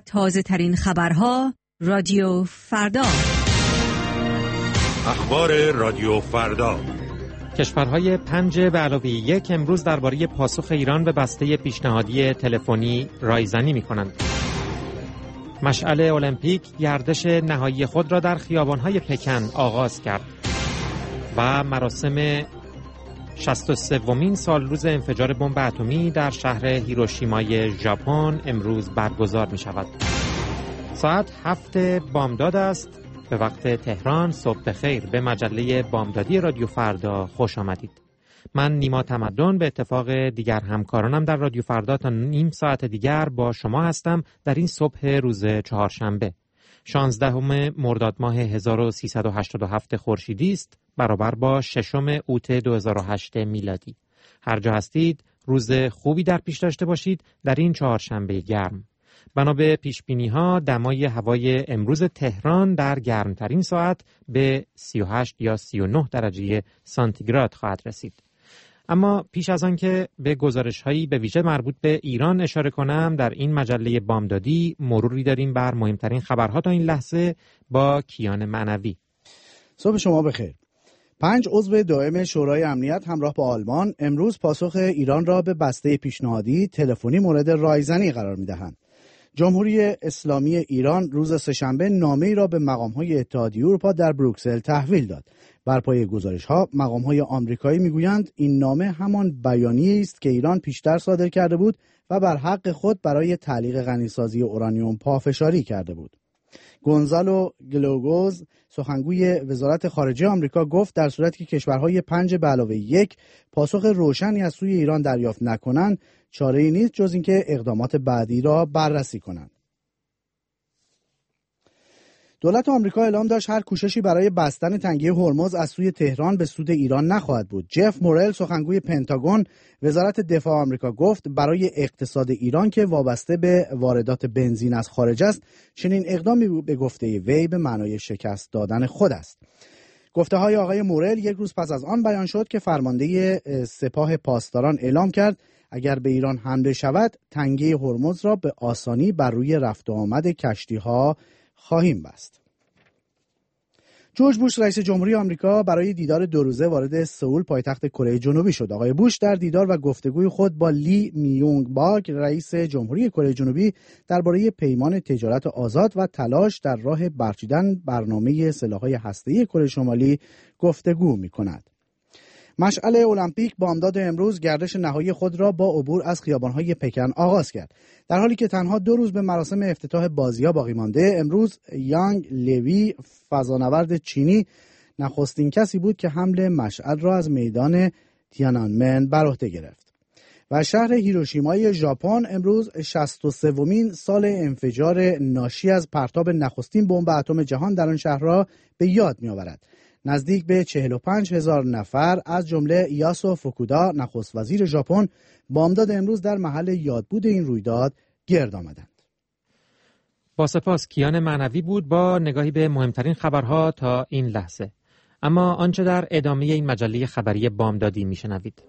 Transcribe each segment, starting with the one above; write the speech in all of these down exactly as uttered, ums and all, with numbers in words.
تازه ترین خبرها رادیو فردا. اخبار رادیو فردا. کشورهای پنج به علاوه یک امروز درباره پاسخ ایران به بسته پیشنهادی تلفنی رایزنی می‌کنند. مشعل المپیک گردش نهایی خود را در خیابان‌های پکن آغاز کرد و مراسم شصت و سومین سالروز انفجار بمب اتمی در شهر هیروشیمای ژاپن امروز برگزار می‌شود. ساعت هفت بامداد است. به وقت تهران. صبح بخیر. به مجله بامدادی رادیو فردا خوش آمدید. من نیما تمدن به اتفاق دیگر همکارانم در رادیو فردا تا نیم ساعت دیگر با شما هستم در این صبح روز چهارشنبه شانزدهم مرداد ماه هزار و سیصد و هشتاد و هفت خورشیدی است، برابر با ششم اوت دو هزار و هشت میلادی. هر جا هستید روز خوبی در پیش داشته باشید در این چهارشنبه گرم. بنا به پیشبینی‌ها دمای هوای امروز تهران در گرمترین ساعت به سی و هشت یا سی و نه درجه سانتیگراد خواهد رسید. اما پیش از آن که به گزارش‌هایی به ویژه مربوط به ایران اشاره کنم، در این مجله بامدادی مروری داریم بر مهمترین خبرها تا این لحظه با کیان معنوی. صبح شما بخیر. پنج عضو دائم شورای امنیت همراه با آلمان امروز پاسخ ایران را به بسته پیشنهادی تلفنی مورد رایزنی قرار می‌دهند. جمهوری اسلامی ایران روز سه‌شنبه نامه‌ای را به مقام‌های اتحادیه اروپا در بروکسل تحویل داد. بر پایه گزارش‌ها مقام‌های آمریکایی می‌گویند این نامه همان بیانیه‌ای است که ایران پیشتر صادر کرده بود و بر حق خود برای تعلیق غنیسازی اورانیوم پافشاری کرده بود. گونزالو گلوگوز سخنگوی وزارت خارجه آمریکا گفت در صورتی که کشورهای پنج به علاوه یک پاسخ روشنی از سوی ایران دریافت نکنند، چاره‌ای نیست جز اینکه اقدامات بعدی را بررسی کنند. دولت آمریکا اعلام داشت هر کوششی برای بستن تنگه هرمز از سوی تهران به سود ایران نخواهد بود. جف مورل سخنگوی پنتاگون وزارت دفاع آمریکا گفت برای اقتصاد ایران که وابسته به واردات بنزین از خارج است، چنین اقدامی به گفته وی به معنای شکست دادن خود است. گفته های آقای مورل یک روز پس از آن بیان شد که فرمانده سپاه پاسداران اعلام کرد اگر به ایران حمله شود تنگه هرمز را به آسانی بر روی رفت و آمد کشتی‌ها خواهیم بست. جورج بوش رئیس جمهوری آمریکا برای دیدار دو روزه وارد سئول پایتخت کره جنوبی شد. آقای بوش در دیدار و گفتگوی خود با لی میونگ باک رئیس جمهوری کره جنوبی درباره پیمان تجارت آزاد و تلاش در راه برچیدن برنامه سلاح‌های هسته‌ای کره شمالی گفتگو می‌کند. مشعل المپیک بامداد امروز گردش نهایی خود را با عبور از خیابان‌های پکن آغاز کرد. در حالی که تنها دو روز به مراسم افتتاح بازی‌ها باقی مانده، امروز یانگ لیوی فضانورد چینی نخستین کسی بود که حمل مشعل را از میدان تیانانمن بر عهده گرفت. و شهر هیروشیمای ژاپن امروز شصت و سومین سال انفجار ناشی از پرتاب نخستین بمب اتم جهان در آن شهر را به یاد می‌آورد. نزدیک به چهل و پنج هزار نفر از جمله یاسو فوکودا نخست وزیر ژاپن بامداد امروز در محل یادبود این رویداد گرد آمدند. با سپاس کیان معنوی بود با نگاهی به مهمترین خبرها تا این لحظه. اما آنچه در ادامه این مجله خبری بامدادی میشنوید.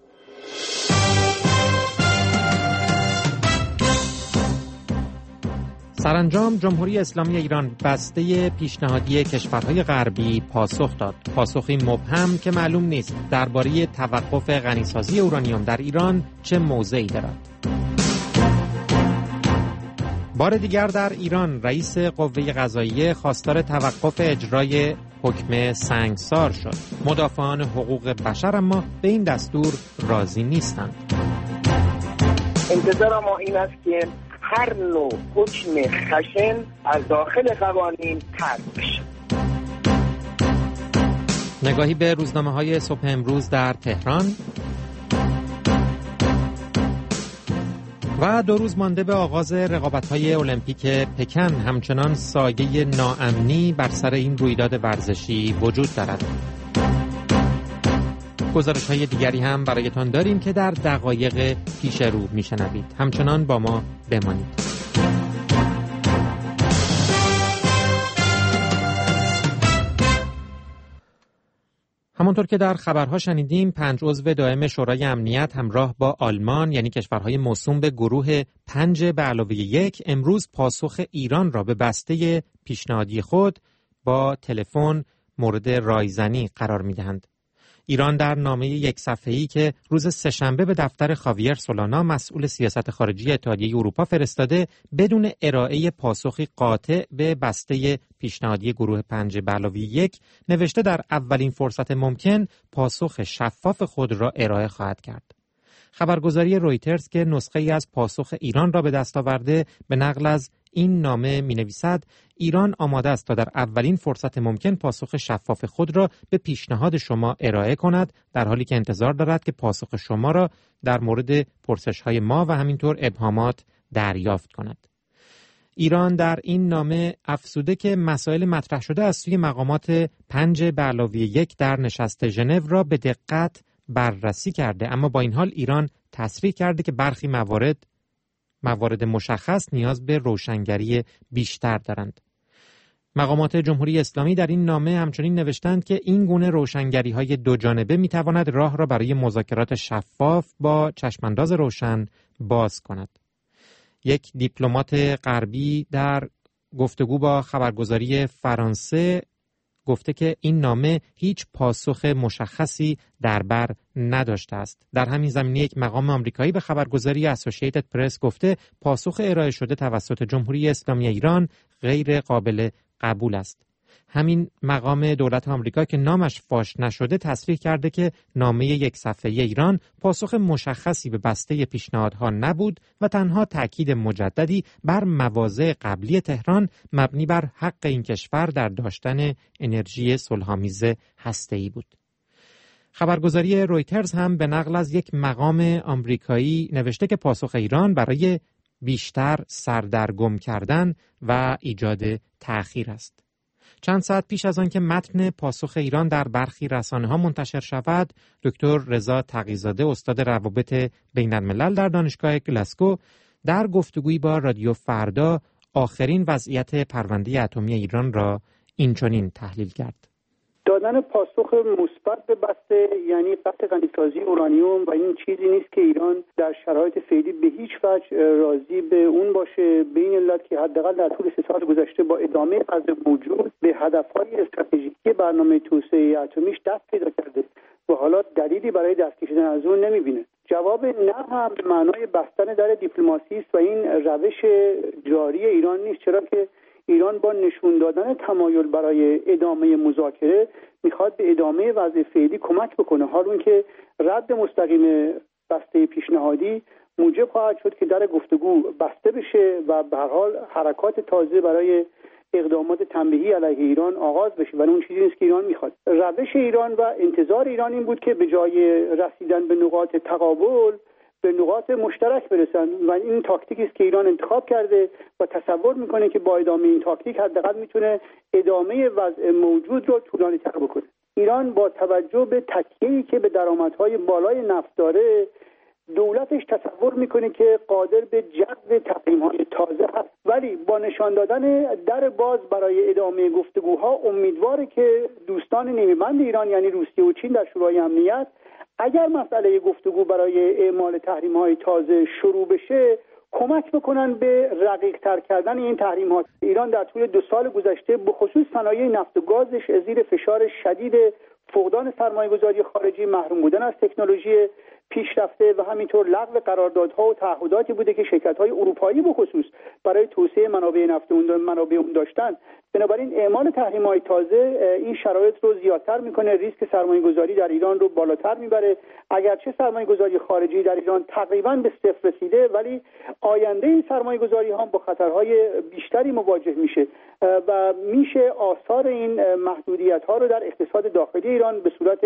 سرانجام جمهوری اسلامی ایران بسته پیشنهادی کشورهای غربی پاسخ داد. پاسخی مبهم که معلوم نیست درباره توقف غنیسازی اورانیوم در ایران چه موضعی دارد. بار دیگر در ایران رئیس قوه قضاییه خواستار توقف اجرای حکم سنگسار شد. مدافعان حقوق بشر اما به این دستور راضی نیستند. انتظار ما این است که هر نوع حکم خشن از داخل قوانین طرح بشه. نگاهی به روزنامه‌های صبح امروز در تهران. و دو روز مانده به آغاز رقابت‌های المپیک پکن، همچنان سایه ناامنی بر سر این رویداد ورزشی وجود دارد. گزارش‌های دیگری هم برایتان داریم که در دقایق پیش رو میشنوید. همچنان با ما بمانید. همانطور که در خبرها شنیدیم، پنج عضو دائم شورای امنیت همراه با آلمان یعنی کشورهای موسوم به گروه پنج به علاوه یک امروز پاسخ ایران را به بسته پیشنهادی خود با تلفن مورد رایزنی قرار می‌دهند. ایران در نامه یک صفحه‌ای که روز سه‌شنبه به دفتر خاویر سولانا مسئول سیاست خارجی اتحادیه اروپا فرستاده، بدون ارائه پاسخی قاطع به بسته پیشنهادی گروه پنج به علاوه یک نوشته در اولین فرصت ممکن پاسخ شفاف خود را ارائه خواهد کرد. خبرگزاری رویترز که نسخه‌ای از پاسخ ایران را به دست آورده به نقل از این نامه می‌نویسد ایران آماده است تا در اولین فرصت ممکن پاسخ شفاف خود را به پیشنهاد شما ارائه کند، در حالی که انتظار دارد که پاسخ شما را در مورد پرسش‌های ما و همینطور ابهامات دریافت کند. ایران در این نامه افزوده که مسائل مطرح شده از سوی مقامات پنج به علاوه یک در نشست ژنو را به دقت بررسی کرده، اما با این حال ایران تصریح کرده که برخی موارد موارد مشخص نیاز به روشنگری بیشتر دارند. مقامات جمهوری اسلامی در این نامه همچنین نوشتند که این گونه روشنگری‌های دو جانبه می‌تواند راه را برای مذاکرات شفاف با چشمانداز روشن باز کند. یک دیپلمات غربی در گفتگو با خبرگزاری فرانسه گفته که این نامه هیچ پاسخ مشخصی در بر نداشته است. در همین زمینه یک مقام آمریکایی به خبرگزاری اسوسییتد پرس گفته پاسخ ارائه شده توسط جمهوری اسلامی ایران غیر قابل قبول است. همین مقام دولت آمریکا که نامش فاش نشده تصریح کرده که نامه یک صفحه‌ای ایران پاسخ مشخصی به بسته پیشنهادها نبود و تنها تأکید مجددی بر مواضع قبلی تهران مبنی بر حق این کشور در داشتن انرژی صلح‌آمیز هسته‌ای بود. خبرگزاری رویترز هم به نقل از یک مقام آمریکایی نوشته که پاسخ ایران برای بیشتر سردرگم کردن و ایجاد تأخیر است. چند ساعت پیش از آن که متن پاسخ ایران در برخی رسانه‌ها منتشر شود، دکتر رضا تقی‌زاده استاد روابط بین‌الملل در دانشگاه گلاسگو در گفتگویی با رادیو فردا آخرین وضعیت پرونده اتمی ایران را اینچنین تحلیل کرد. دادن پاسخ مثبت به بسته یعنی قطع غنیسازی اورانیوم و این چیزی نیست که ایران در شرایط فعلی به هیچ وجه راضی به اون باشه، به این علت که حداقل در طول سه سال گذشته با ادامه فاز موجود به هدفهای استراتژیکی برنامه توسعه اتمیش دست پیدا کرده و حالا دلیلی برای دست کشیدن از اون نمیبینه. جواب نه هم به معنای بستن در دیپلماسی است و این روش جاری ایران نیست، چرا که ایران با نشون دادن تمایل برای ادامه مذاکره میخواد به ادامه وضع فعلی کمک بکنه، حال اون که رد مستقیم بسته پیشنهادی موجب خواهد شد که در گفتگو بسته بشه و به هر حال حرکات تازه برای اقدامات تنبیهی علیه ایران آغاز بشه و اون چیزی نیست که ایران میخواد. روش ایران و انتظار ایران این بود که به جای رسیدن به نقاط تقابل به نقاط مشترک برسن و این تاکتیکی است که ایران انتخاب کرده و تصور میکنه که با ادامه این تاکتیک حداقل میتونه ادامه وضع موجود رو طولانی تر بکنه. ایران با توجه به تکیه‌ای که به درآمدهای بالای نفت داره، دولتش تصور میکنه که قادر به جذب تحریم‌های تازه هست، ولی با نشان دادن در باز برای ادامه گفتگوها امیدواره که دوستان نیمه‌بند ایران یعنی روسیه و چین در شورای امنیت اگر مسئله گفتگو برای اعمال تحریم‌های تازه شروع بشه کمک بکنن به رقیق‌تر کردن این تحریم‌ها. ایران در طول دو سال گذشته به خصوص صنایع نفت و گازش زیر فشار شدید فقدان سرمایه‌گذاری خارجی، محروم بودن از تکنولوژی پیشرفته و همینطور لغو قراردادها و تعهداتی بوده که شرکت‌های اروپایی به خصوص برای توسعه منابع نفت اون منابع اون داشتن. بنابراین اعمال تحریم‌های تازه این شرایط رو زیادتر می‌کنه، ریسک سرمایه‌گذاری در ایران رو بالاتر میبره. اگرچه سرمایه‌گذاری خارجی در ایران تقریباً به صفر رسیده، ولی آینده این سرمایه‌گذاری‌ها با خطرهای بیشتری مواجه میشه و میشه آثار این محدودیت‌ها رو در اقتصاد داخلی ایران به صورت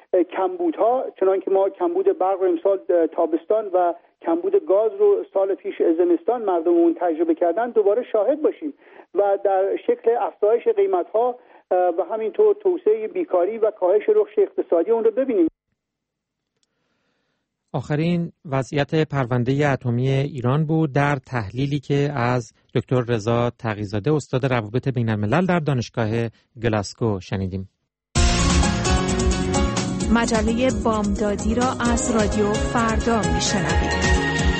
کمبودها، چنانکه ما کمبود برق رو امسال تابستان و کمبود گاز رو سال پیش زمستان مردمون تجربه کردن دوباره شاهد باشیم و در شکل افزایش قیمت‌ها و همینطور توسعه بیکاری و کاهش رشد اقتصادی اون رو ببینیم. آخرین وضعیت پرونده اتمی ایران بود در تحلیلی که از دکتر رضا تقی‌زاده استاد روابط بین‌الملل در دانشگاه گلاسگو شنیدیم. مجله بامدادی را از رادیو فردا میشنوید.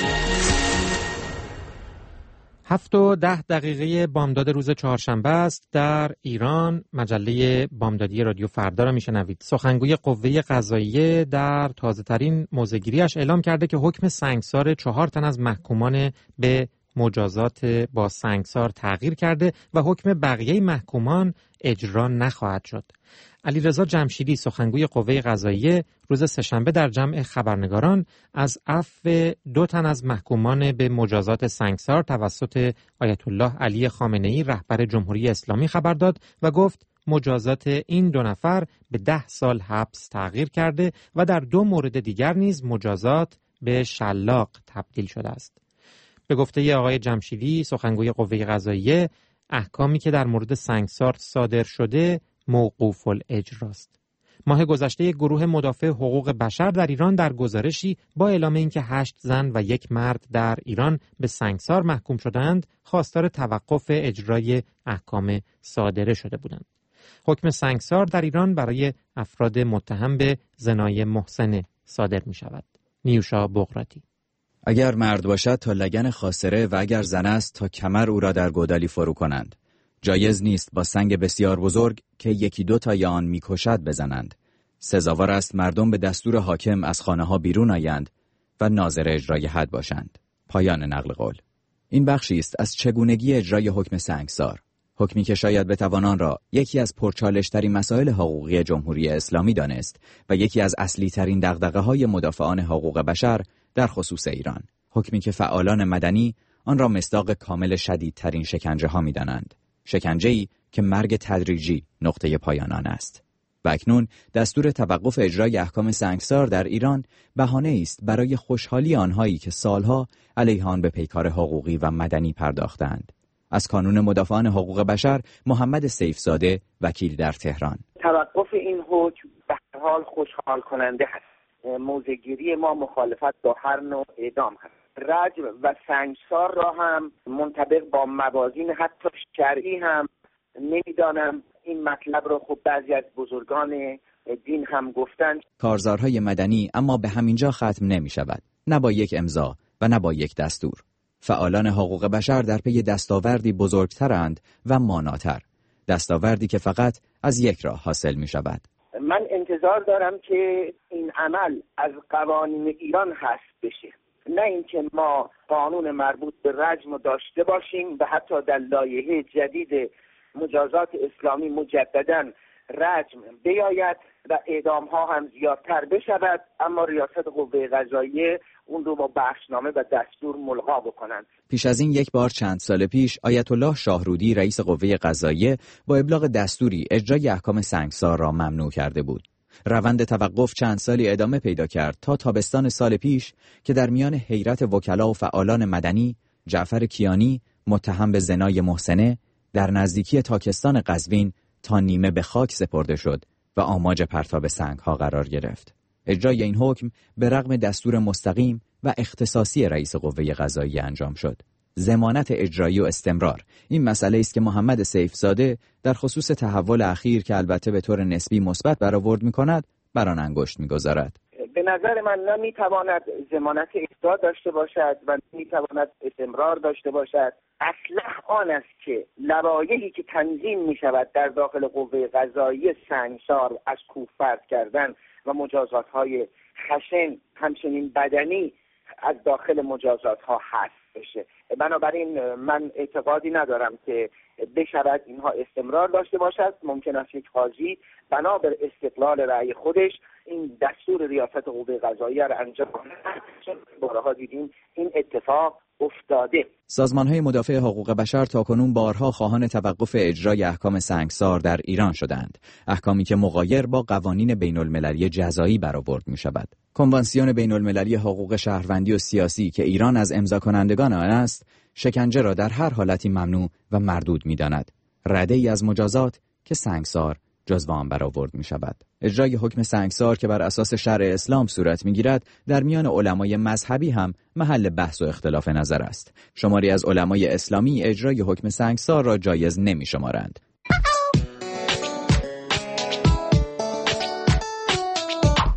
هفت و ده دقیقه بامداد روز چهارشنبه است. در ایران مجله بامدادی رادیو فردا را میشنوید. سخنگوی قوه قضاییه در تازه‌ترین موضع‌گیری‌اش اعلام کرده که حکم سنگسار چهار تن از محکومان به مجازات با سنگسار تغییر کرده و حکم بقیه محکومان اجرا نخواهد شد. علیرضا جمشیدی سخنگوی قوه قضاییه روز سه‌شنبه در جمع خبرنگاران از عفو دو تن از محکومان به مجازات سنگسار توسط آیت الله علی خامنه‌ای رهبر جمهوری اسلامی خبر داد و گفت مجازات این دو نفر به ده سال حبس تغییر کرده و در دو مورد دیگر نیز مجازات به شلاق تبدیل شده است. به گفته آقای جمشیدی سخنگوی قوه قضاییه، احکامی که در مورد سنگسار صادر شده موقوف الاجراست. ماه گذشته گروه مدافع حقوق بشر در ایران در گزارشی با اعلام اینکه هشت زن و یک مرد در ایران به سنگسار محکوم شدند، خواستار توقف اجرای احکام صادره شده بودند. حکم سنگسار در ایران برای افراد متهم به زنای محسنه صادر می شود. نیوشا بغراتی: اگر مرد باشد تا لگن خاصره و اگر زن است تا کمر او را در گودالی فرو کنند. جایز نیست با سنگ بسیار بزرگ که یکی دو تا آن میکشد بزنند. سزاوار است مردم به دستور حاکم از خانه ها بیرون آیند و ناظر اجرای حد باشند. پایان نقل قول. این بخشی است از چگونگی اجرای حکم سنگسار. حکمی که شاید بتوان آن را یکی از پرچالش‌ترین مسائل حقوقی جمهوری اسلامی دانست و یکی از اصلی ترین دغدغه‌های مدافعان حقوق بشر در خصوص ایران. حکمی که فعالان مدنی آن را مصداق کامل شدیدترین شکنجه‌ها می‌دانند. شکنجه‌ای که مرگ تدریجی نقطه پایان آن است. و اکنون دستور توقف اجرای احکام سنگسار در ایران بهانه است برای خوشحالی آنهایی که سالها علیه آن به پیکار حقوقی و مدنی پرداختند. از کانون مدافعان حقوق بشر محمد سیفزاده، وکیل در تهران: توقف این حکم به هر حال خوشحال کننده است. موضع‌گیری ما مخالفت با هر نوع اعدام هست. رجم و سنگسار را هم منطبق با موازین حتی شرعی هم نمیدانم. این مطلب را خب بعضی از بزرگان دین هم گفتند. کارزارهای مدنی اما به همینجا ختم نمی شود. نه با یک امضا و نه با یک دستور. فعالان حقوق بشر در پی دستاوردی بزرگترند و ماناتر. دستاوردی که فقط از یک راه حاصل می شود. من انتظار دارم که این عمل از قوانین ایران حذف بشه. نه اینکه ما قانون مربوط به رجم داشته باشیم و حتی در لایحه جدید مجازات اسلامی مجدداً رجم بیاید و اعدام ها هم زیادتر بشود، اما ریاست قوه قضاییه اون رو با بخشنامه و دستور ملغا بکنند. پیش از این یک بار چند سال پیش آیت الله شاهرودی رئیس قوه قضاییه با ابلاغ دستوری اجرای احکام سنگسار را ممنوع کرده بود. روند توقف چند سالی ادامه پیدا کرد تا تابستان سال پیش که در میان حیرت وکلا و فعالان مدنی، جعفر کیانی متهم به زنای محسنه در نزدیکی تاکستان قزوین تا نیمه به خاک سپرده شد و آماج پرتاب سنگ‌ها قرار گرفت. اجرای این حکم به رغم دستور مستقیم و اختصاصی رئیس قوه قضاییه انجام شد. ضمانت اجرایی و استمرار این مسئله است که محمد سیفزاده در خصوص تحول اخیر که البته به طور نسبی مثبت برآورد می‌کند بر آن انگشت می‌گذارد. به نظر من نه می‌تواند ضمانت اجرا داشته باشد و می‌تواند استمرار داشته باشد. اصلح آن است که لوایحی که تنظیم می‌شود در داخل قوه قضاییه سنگسار از کوه فرد کردن و مجازات‌های خشن همچنین بدنی از داخل مجازات‌ها حذف بشه. بنابراین من اعتقادی ندارم که بشود اینها استمرار داشته باشد. ممکن است یک قاضی بنا بر استقلال رأی خودش این دستور ریاست قوه قضاییه را انجام دهد. بارها دیدیم این اتفاق افتاده. سازمان‌های مدافع حقوق بشر تاکنون بارها خواهان توقف اجرای احکام سنگسار در ایران شدند. احکامی که مغایر با قوانین بین‌المللی جزایی برآورد می‌شود. کنوانسیون بین‌المللی حقوق شهروندی و سیاسی که ایران از امضا کنندگان آن است، شکنجه را در هر حالتی ممنوع و مردود می‌داند. رده‌ای از مجازات که سنگسار جزو آن برآورد می‌شود. اجرای حکم سنگسار که بر اساس شرع اسلام صورت می‌گیرد در میان علمای مذهبی هم محل بحث و اختلاف نظر است. شماری از علمای اسلامی اجرای حکم سنگسار را جایز نمی‌شمارند.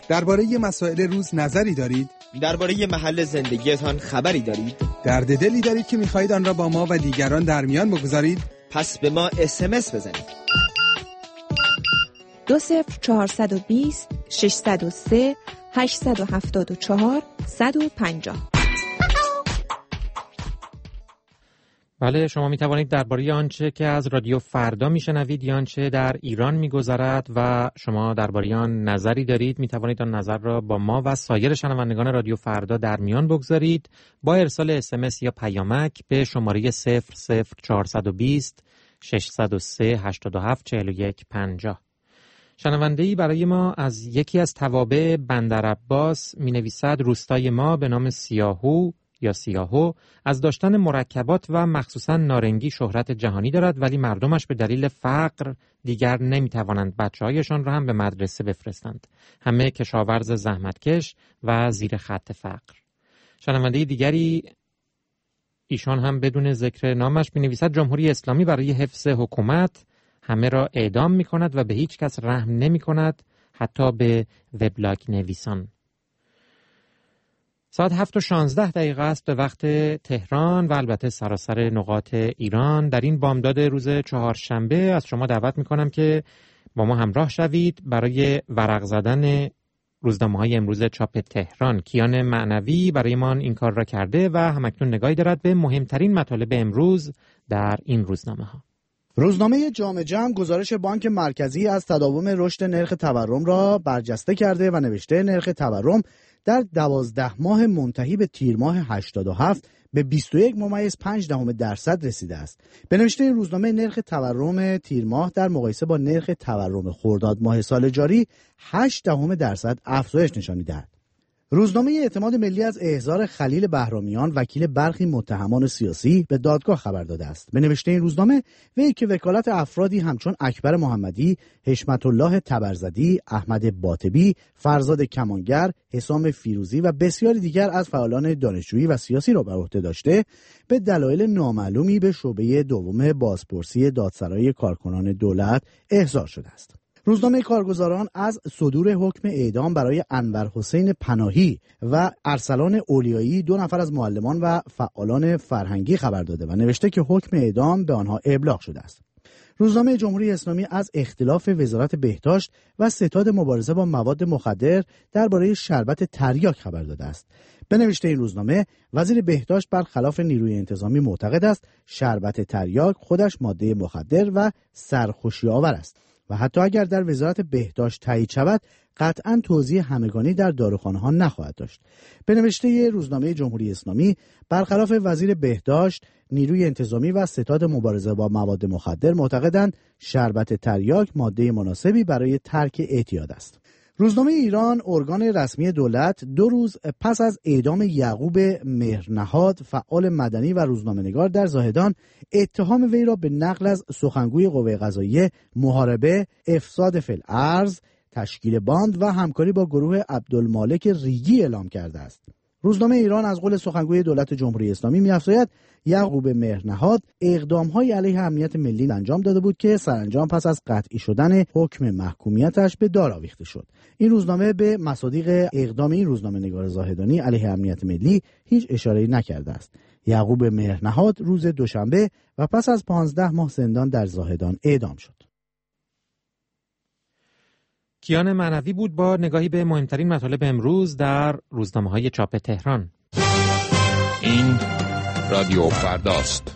درباره مسائل روز نظری دارید؟ درباره محل زندگیتان خبری دارید؟ درد دلی دارید که می‌خواهید آن را با ما و دیگران در میان بگذارید؟ پس به ما اس ام اس بزنید. دو صفر چهارصد و بیست ششصد و سه هشتصد و هفتاد و چهار صد و پنجاه. بله، شما می توانید درباره آنچه که از رادیو فردا میشنوید یا آنچه در ایران میگذرد و شما درباره آن نظری دارید، می توانید آن نظر را با ما و سایر شنوندگان رادیو فردا در میان بگذارید با ارسال اس ام اس یا پیامک به شماره صفر صفر چهارصد و بیست ششصد و سه هشتاد و هفت چهل و یک پنجاه. شنونده‌ای برای ما از یکی از توابع بندر عباس می نویسد روستای ما به نام سیاهو یا سیاهو از داشتن مرکبات و مخصوصا نارنگی شهرت جهانی دارد، ولی مردمش به دلیل فقر دیگر نمی توانند بچه‌هایشان را هم به مدرسه بفرستند. همه کشاورز زحمتکش و زیر خط فقر. شنونده دیگری ایشان هم بدون ذکر نامش می نویسد جمهوری اسلامی برای حفظ حکومت همه را اعدام می کند و به هیچ کس رحم نمی کند، حتی به وبلاگ نویسان. ساعت هفت و شانزده دقیقه است به وقت تهران و البته سراسر نقاط ایران. در این بامداد روز چهارشنبه از شما دعوت می کنم که با ما همراه شوید برای ورق زدن روزنامه‌های امروز چاپ تهران. کیان معنوی برای ما این کار را کرده و همکنون نگاهی دارد به مهمترین مطالب امروز در این روزنامه‌ها. روزنامه جامعه جمع گزارش بانک مرکزی از تداوم رشد نرخ تورم را برجسته کرده و نوشته نرخ تورم در دوازده ماه منتهی به تیر ماه هشتاد و هفت به بیست و یک ممیز پنج دهم درصد رسیده است. به نوشته این روزنامه نرخ تورم تیر ماه در مقایسه با نرخ تورم خرداد ماه سال جاری هشت دهم درصد افزایش نشان می‌دهد. روزنامه اعتماد ملی از احضار خلیل بهرامیان وکیل برخی متهمان سیاسی به دادگاه خبر داده است. به نوشته این روزنامه وی که وکالت افرادی همچون اکبر محمدی، حشمت الله تبرزدی، احمد باطبی، فرزاد کمانگر، حسام فیروزی و بسیاری دیگر از فعالان دانشجویی و سیاسی را بر عهده داشته به دلایل نامعلومی به شعبه دوم بازپرسی دادسرای کارکنان دولت احضار شده است. روزنامه کارگزاران از صدور حکم اعدام برای انور حسین پناهی و ارسلان اولیایی دو نفر از معلمان و فعالان فرهنگی خبر داده و نوشته که حکم اعدام به آنها ابلاغ شده است. روزنامه جمهوری اسلامی از اختلاف وزارت بهداشت و ستاد مبارزه با مواد مخدر درباره شربت تریاک خبر داده است. به نوشته این روزنامه وزیر بهداشت برخلاف نیروی انتظامی معتقد است شربت تریاک خودش ماده مخدر و سرخوشی آور است و حتی اگر در وزارت بهداشت تایید شود قطعاً توزیع همگانی در داروخانه‌ها نخواهد داشت. به نوشته روزنامه جمهوری اسلامی برخلاف وزیر بهداشت، نیروی انتظامی و ستاد مبارزه با مواد مخدر معتقدند شربت تریاک ماده مناسبی برای ترک اعتیاد است. روزنامه ایران ارگان رسمی دولت دو روز پس از اعدام یعقوب مهرنهاد فعال مدنی و روزنامه‌نگار در زاهدان اتهام وی را به نقل از سخنگوی قوه قضاییه محاربه، افساد فی الارض، تشکیل باند و همکاری با گروه عبدالمالک ریگی اعلام کرده است. روزنامه ایران از قول سخنگوی دولت جمهوری اسلامی می‌افزاید یعقوب مهرنهاد اقدام‌های علیه امنیت ملی انجام داده بود که سرانجام پس از قطعی شدن حکم محکومیتش به دار آویخته شد. این روزنامه به مصادیق اقدام این روزنامه‌نگار زاهدانی علیه امنیت ملی هیچ اشاره‌ای نکرده است. یعقوب مهرنهاد روز دوشنبه و پس از پانزده ماه زندان در زاهدان اعدام شد. کیان معنوی بود با نگاهی به مهمترین مطالب امروز در روزنامه‌های چاپ تهران. این رادیو فرداست.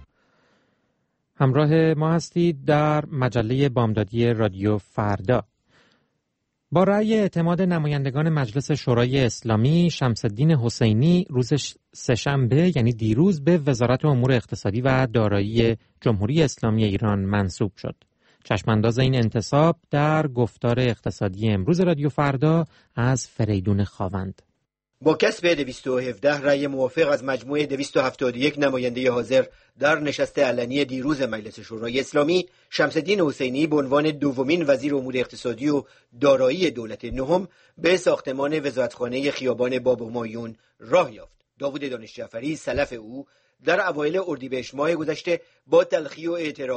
همراه ما هستید در مجله بامدادی رادیو فردا. با رأی اعتماد نمایندگان مجلس شورای اسلامی، شمس الدین حسینی روز سه‌شنبه یعنی دیروز به وزارت امور اقتصادی و دارایی جمهوری اسلامی ایران منصوب شد. چشمانداز این انتصاب در گفتار اقتصادی امروز رادیو فردا از فریدون خاوند. با کسب دویست و هفده رأی موافق از مجموع دویست و هفتاد و یک نماینده حاضر در نشست علنی دیروز مجلس شورای اسلامی، شمس الدین حسینی به عنوان دومین وزیر امور اقتصادی و دارایی دولت نهم به ساختمان وزارتخانه خیابان باب همایون راه یافت. داوود دانش جعفری سلف او در اوایل اردیبهشت ماه گذشته با تلخی و اعتراض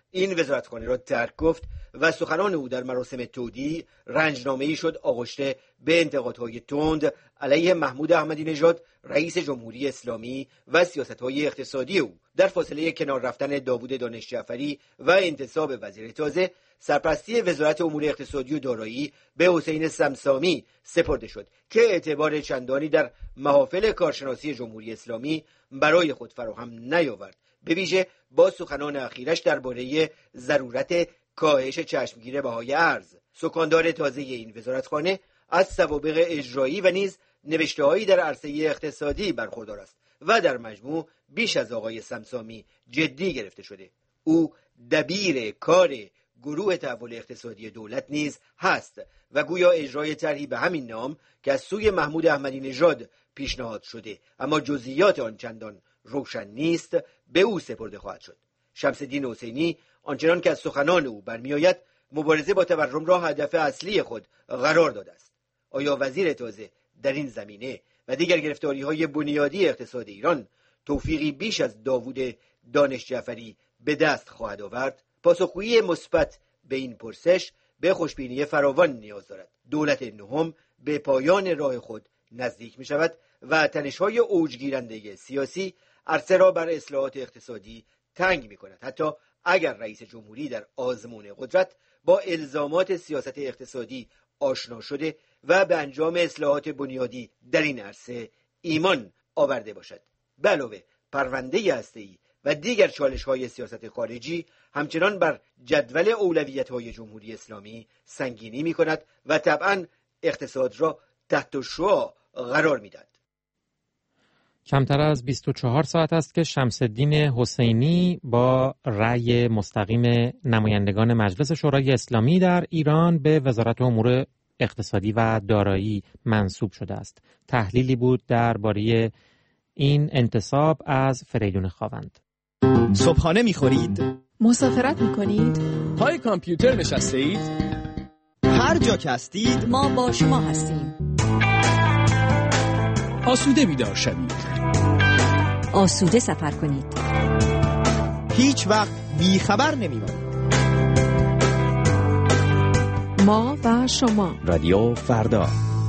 این وزارتخانه را ترک گفت و سخنان او در مراسم تودیع رنجنامه‌ای شد آغشته به انتقادهای تند علیه محمود احمدی نژاد رئیس جمهوری اسلامی و سیاست‌های اقتصادی او. در فاصله کنار رفتن داوود دانش جعفری و انتصاب وزیر تازه، سرپرستی وزارت امور اقتصادی و دارایی به حسین سمسامی سپرده شد که اعتبار چندانی در محافل کارشناسی جمهوری اسلامی برای خود فراهم نیاورد، به ویژه با سخنان اخیرش درباره ضرورت کاهش چشمگیر بهای ارز. سکاندار تازه این وزارتخانه از سوابق اجرایی و نیز نوشته‌هایی در عرصه اقتصادی برخوردار است و در مجموع بیش از آقای سمسامی جدی گرفته شده. او دبیر کار گروه تحول اقتصادی دولت نیز هست و گویا اجرای طرحی به همین نام که از سوی محمود احمدی نژاد پیشنهاد شده اما جزئیات آن چندان روشن نیست به او سپرده خواهد شد. شمس‌الدین حسینی آنچنان که از سخنان او برمیآید مبارزه با تورم را هدف اصلی خود قرار داده است. آیا وزیر تازه در این زمینه و دیگر گرفتاری‌های بنیادی اقتصاد ایران توفیقی بیش از داوود دانش جعفری به دست خواهد آورد؟ پاسخگویی مثبت به این پرسش به خوشبینی فراوان نیاز دارد. دولت نهم به پایان راه خود نزدیک می شود و تنش‌های اوجگیرنده سیاسی عرصه را بر اصلاحات اقتصادی تنگ می کند، حتی اگر رئیس جمهوری در آزمون قدرت با الزامات سیاست اقتصادی آشنا شده و به انجام اصلاحات بنیادی در این عرصه ایمان آورده باشد. به علاوه پرونده هسته‌ای و دیگر چالش‌های سیاست خارجی همچنان بر جدول اولویت‌های جمهوری اسلامی سنگینی می‌کند و طبعاً اقتصاد را تحت شعاع قرار می‌دهد. کمتر از بیست و چهار ساعت است که شمس‌الدین حسینی با رأی مستقیم نمایندگان مجلس شورای اسلامی در ایران به وزارت امور اقتصادی و دارایی منصوب شده است. تحلیلی بود درباره این انتصاب از فریدون خاوند. صبحانه می‌خورید؟ مسافرت می‌کنید؟ پای کامپیوتر نشسته اید؟ هر جا که هستید ما با شما هستیم. آسوده بیدار شوید. آسوده سفر کنید. هیچ وقت بی خبر نمی‌مانید. ما و شما. رادیو فردا.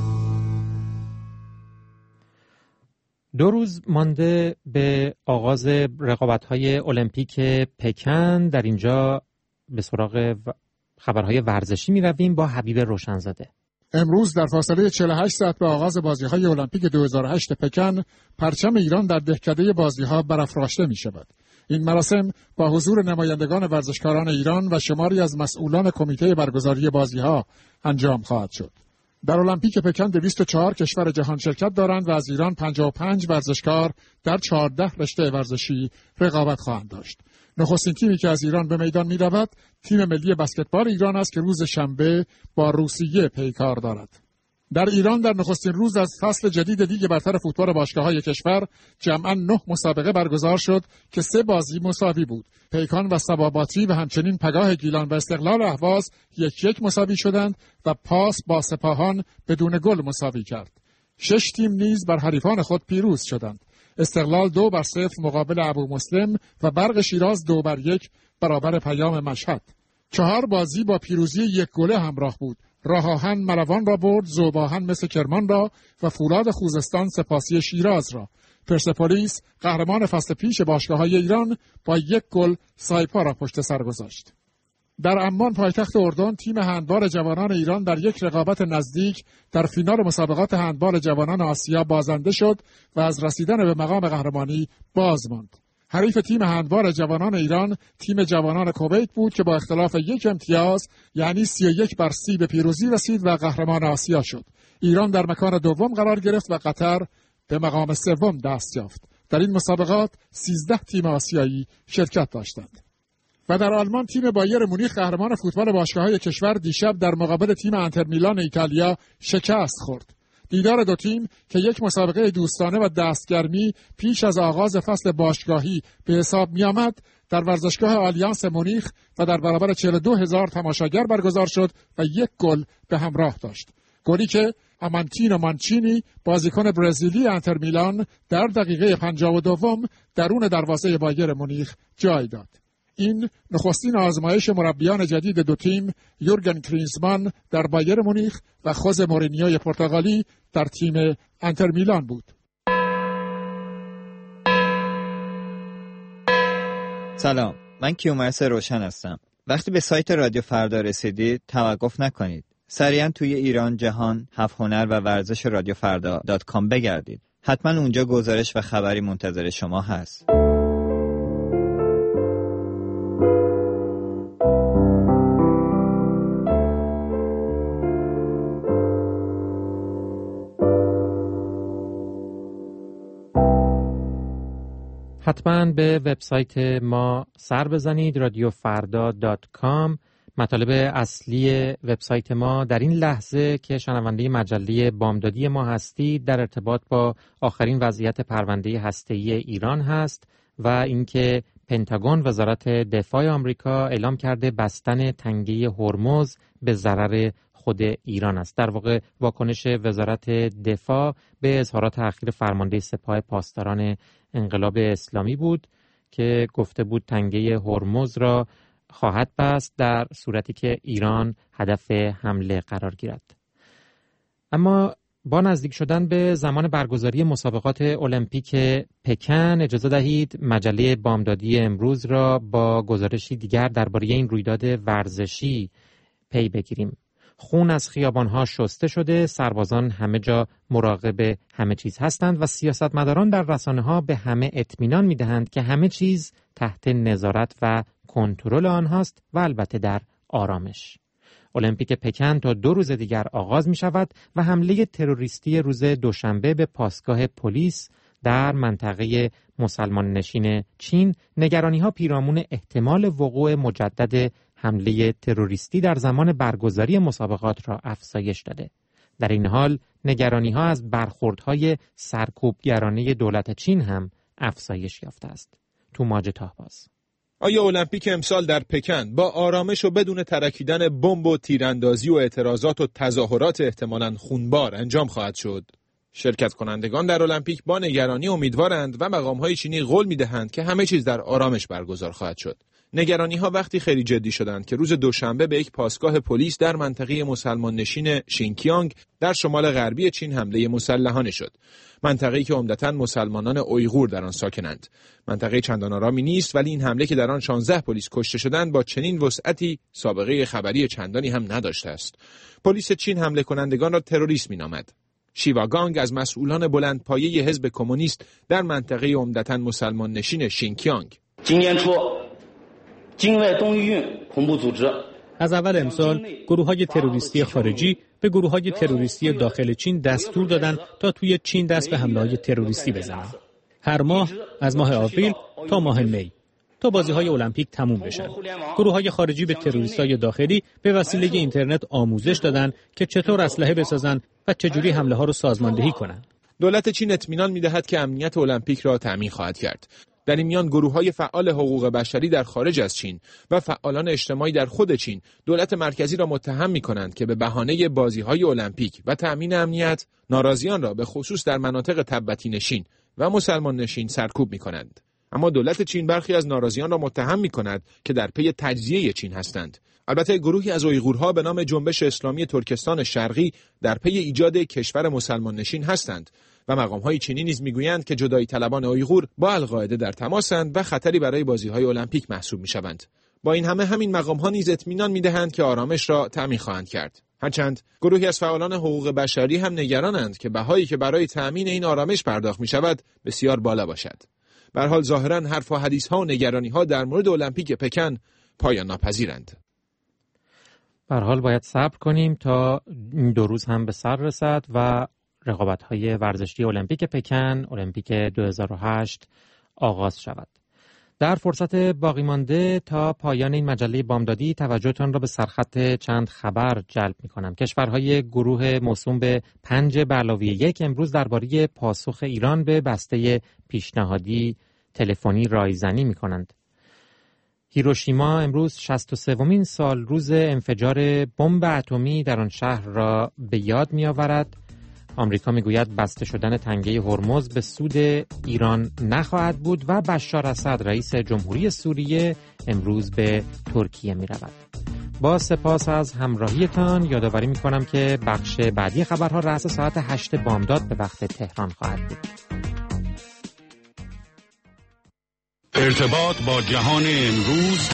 دو روز مانده به آغاز رقابت‌های المپیک پکن. در اینجا به سراغ خبرهای ورزشی می‌رویم با حبیب روشنزاده. امروز در فاصله چهل و هشت ساعت به آغاز بازی‌های المپیک دو هزار و هشت پکن، پرچم ایران در دهکده بازی‌ها برافراشته می‌شود. این مراسم با حضور نمایندگان ورزشکاران ایران و شماری از مسئولان کمیته برگزاری بازی‌ها انجام خواهد شد. در المپیک پکن دویست و چهار کشور جهان شرکت دارند و از ایران پنجاه و پنج ورزشکار در چهارده رشته ورزشی رقابت خواهند داشت. نخستین تیمی که از ایران به میدان می رود تیم ملی بسکتبال ایران است که روز شنبه با روسیه پیکار دارد. در ایران در نخستین روز از فصل جدید لیگ برتر فوتبال باشگاه‌های کشور جمعاً نه مسابقه برگزار شد که سه بازی مساوی بود. پیکان و سباباتی و همچنین پگاه گیلان و استقلال اهواز یک یک مساوی شدند و پاس با سپاهان بدون گل مساوی کرد. شش تیم نیز بر حریفان خود پیروز شدند. استقلال دو بر صفر مقابل ابو مسلم و برق شیراز دو بر یک برابر پیام مشهد. چهار بازی با پیروزی یک گله همراه بود. راه آهن مروان را برد، ذوب‌آهن مثل کرمان را و فولاد خوزستان سپاسی شیراز را. پرسپولیس قهرمان فصل پیش باشگاه‌های ایران با یک گل سایپا را پشت سر گذاشت. در عمان پایتخت اردن تیم هندبال جوانان ایران در یک رقابت نزدیک در فینال مسابقات هندبال جوانان آسیا بازنده شد و از رسیدن به مقام قهرمانی باز ماند. حریف تیم هندبال جوانان ایران تیم جوانان کویت بود که با اختلاف یک امتیاز یعنی سی و یک بر سی به پیروزی رسید و قهرمان آسیا شد. ایران در مکان دوم قرار گرفت و قطر به مقام سوم دست یافت. در این مسابقات سیزده تیم آسیایی شرکت داشتند. و در آلمان تیم بایر مونیخ قهرمان فوتبال باشگاه‌های کشور دیشب در مقابل تیم انتر میلان ایتالیا شکست خورد. دیدار دو تیم که یک مسابقه دوستانه و دستگرمی پیش از آغاز فصل باشگاهی به حساب می آمد در ورزشگاه آلیانس مونیخ و در برابر چهل و دو هزار تماشاگر برگزار شد و یک گل به همراه داشت. گلی که آمانتینو مانچینی بازیکن برزیلی انتر میلان در دقیقه پنجاه و دوم درون دروازه بایر مونیخ جای داد. این نخستین آزمایش مربیان جدید دو تیم یورگن کلینزمان در بایر مونیخ و خوزه مورینیو پرتغالی در تیم انتر میلان بود. سلام، من کیومرث روشن هستم. وقتی به سایت رادیو فردا رسیدید توقف نکنید. سریعا توی ایران، جهان، هفت هنر و ورزش رادیو فردا دات کام بگردید. حتما اونجا گزارش و خبری منتظر شما هست. حتما به وبسایت ما سر بزنید رادیو فردا دات کام. مطالب اصلی وبسایت ما در این لحظه که شنونده مجله بامدادی ما هستید در ارتباط با آخرین وضعیت پرونده هسته‌ای ایران هست و اینکه پنتاگون وزارت دفاع آمریکا اعلام کرده بستن تنگه هرمز به ضرر خود ایران است. در واقع واکنش وزارت دفاع به اظهارات اخیر فرمانده سپاه پاسداران انقلاب اسلامی بود که گفته بود تنگه هرمز را خواهد بست در صورتی که ایران هدف حمله قرار گیرد. اما با نزدیک شدن به زمان برگزاری مسابقات المپیک پکن اجازه دهید مجله بامدادی امروز را با گزارشی دیگر درباره این رویداد ورزشی پی بگیریم. خون از خیابانها شسته شده، سربازان همه جا مراقب همه چیز هستند و سیاستمداران در رسانه‌ها به همه اطمینان می‌دهند که همه چیز تحت نظارت و کنترل آنهاست و البته در آرامش. المپیک پکن تا دو روز دیگر آغاز می شود و حمله تروریستی روز دوشنبه به پاسگاه پلیس در منطقه مسلمان نشین چین نگرانی ها پیرامون احتمال وقوع مجدد حمله تروریستی در زمان برگزاری مسابقات را افزایش داده. در این حال نگرانی ها از برخوردهای سرکوبگرانه دولت چین هم افزایش یافته است. توماج تاهباز: آیا المپیک امسال در پکن با آرامش و بدون ترکیدن بمب و تیراندازی و اعتراضات و تظاهرات احتمالاً خونبار انجام خواهد شد؟ شرکت کنندگان در المپیک با نگرانی امیدوارند و مقام‌های چینی قول می‌دهند که همه چیز در آرامش برگزار خواهد شد. نگرانی‌ها وقتی خیلی جدی شدند که روز دوشنبه به یک پاسگاه پلیس در منطقه مسلمان نشین شینکیانگ در شمال غربی چین حمله مسلحانه شد. منطقه‌ای که عمدتاً مسلمانان اویغور در آن ساکنند. منطقه چندان آرامی نیست، ولی این حمله که در آن شانزده پلیس کشته شدند با چنین وسعتی سابقه خبری چندانی هم نداشته است. پلیس چین حمله کنندگان را تروریست می‌نامد. شیواگانگ از مسئولان بلندپایه حزب کمونیست در منطقه عمدتاً مسلمان نشین شینکیانگ: از اول امسال گروه‌های تروریستی خارجی به گروه‌های تروریستی داخل چین دستور دادند تا توی چین دست به حمله‌های تروریستی بزنند. هر ماه از ماه آوریل تا ماه می تا بازی‌های المپیک تموم بشن. گروه‌های خارجی به تروریست‌های داخلی به وسیله اینترنت آموزش دادند که چطور اسلحه بسازن و چجوری حمله‌ها رو سازماندهی کنند. دولت چین اطمینان می‌دهد که امنیت المپیک را تامین خواهد کرد. در این میان گروه‌های فعال حقوق بشری در خارج از چین و فعالان اجتماعی در خود چین دولت مرکزی را متهم می‌کنند که به بهانه بازی‌های المپیک و تأمین امنیت ناراضیان را به خصوص در مناطق تبتی نشین و مسلمان نشین سرکوب می‌کنند. اما دولت چین برخی از ناراضیان را متهم می‌کند که در پی تجزیه چین هستند. البته گروهی از اویغورها به نام جنبش اسلامی ترکستان شرقی در پی ایجاد کشور مسلمان نشین هستند و مقام‌های چینی نیز می‌گویند که جدایی طلبان اویغور با القاعده در تماسند و خطری برای بازی‌های المپیک محسوب می‌شوند. با این همه همین مقام‌ها نیز اطمینان می‌دهند که آرامش را تأمین خواهند کرد. هرچند گروهی از فعالان حقوق بشری هم نگرانند که بهایی که برای تأمین این آرامش پرداخت می‌شود بسیار بالا باشد. به هر حال ظاهراً حرف و حدیث‌ها و نگرانی‌ها در مورد المپیک پکن پایان ناپذیرند. به هر حال باید صبر کنیم تا این دو روز هم به سر رسد و رقابت‌های ورزشی المپیک پکن، المپیک دو هزار و هشت آغاز شود. در فرصت باقی مانده تا پایان این مجله بامدادی توجهتان را به سرخط چند خبر جلب می‌کنم. کشورهای گروه موسوم به پنج به علاوه یک امروز درباره پاسخ ایران به بسته پیشنهادی تلفنی رایزنی می‌کنند. هیروشیما امروز شصت و سومین سال روز انفجار بمب اتمی در آن شهر را به یاد می‌آورد آمریکا میگوید بسته شدن تنگه هرمز به سود ایران نخواهد بود و بشار اسد رئیس جمهوری سوریه امروز به ترکیه میرود. با سپاس از همراهیتان یادآوری میکنم که بخش بعدی خبرها رأس ساعت هشت بامداد به وقت تهران خواهد بود. ارتباط با جهان امروز